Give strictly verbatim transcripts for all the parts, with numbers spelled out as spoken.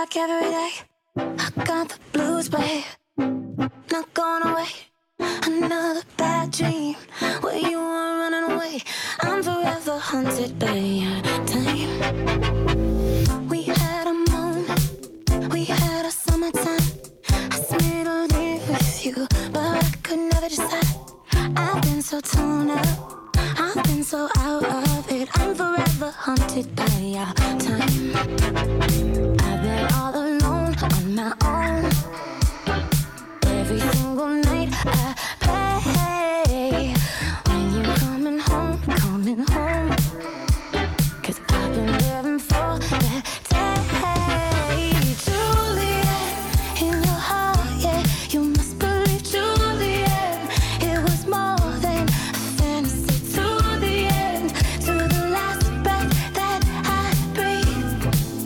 like every day. I got the blues, babe, not going away. Another bad dream where you were running away. I'm forever haunted by your time. We had a moment, we had a summertime. I spent a day with you, but I could never decide. I've been so torn up, I've been so out of it. I'm forever haunted by your time. I've been all alone on my own. Every single night I pray when you're coming home, coming home. Cause I've been living for that day. Juliet, in your heart, yeah, you must believe Juliet. It was more than a fantasy to the end, to the last breath that I breathe.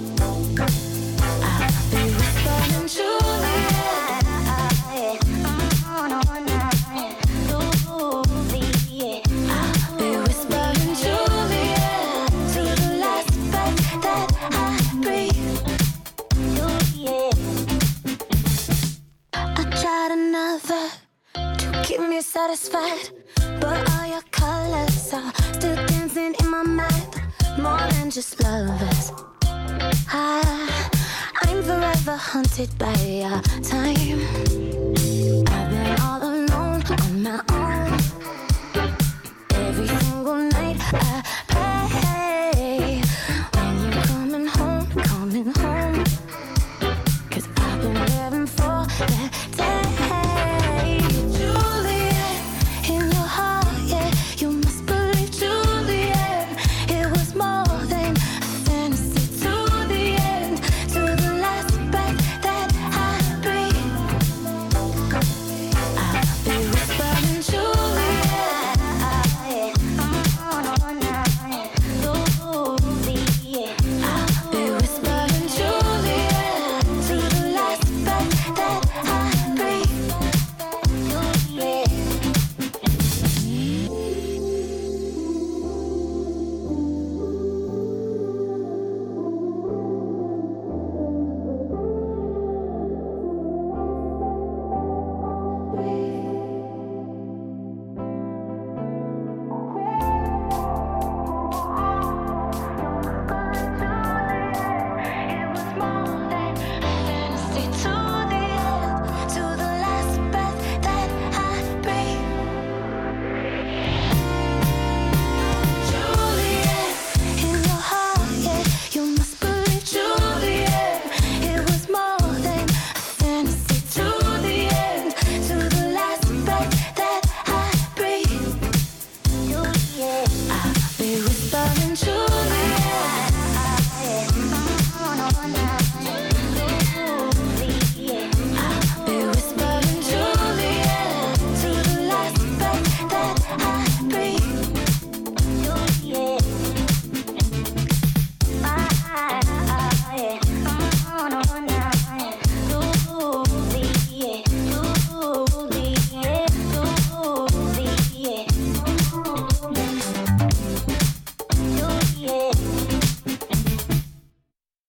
I'll be whispering Juliet. I'll be whispering Juliet to the last breath that I breathe. I tried another to keep me satisfied, but all your colors are still dancing in my mind. More than just lovers, I, I'm forever haunted by your time.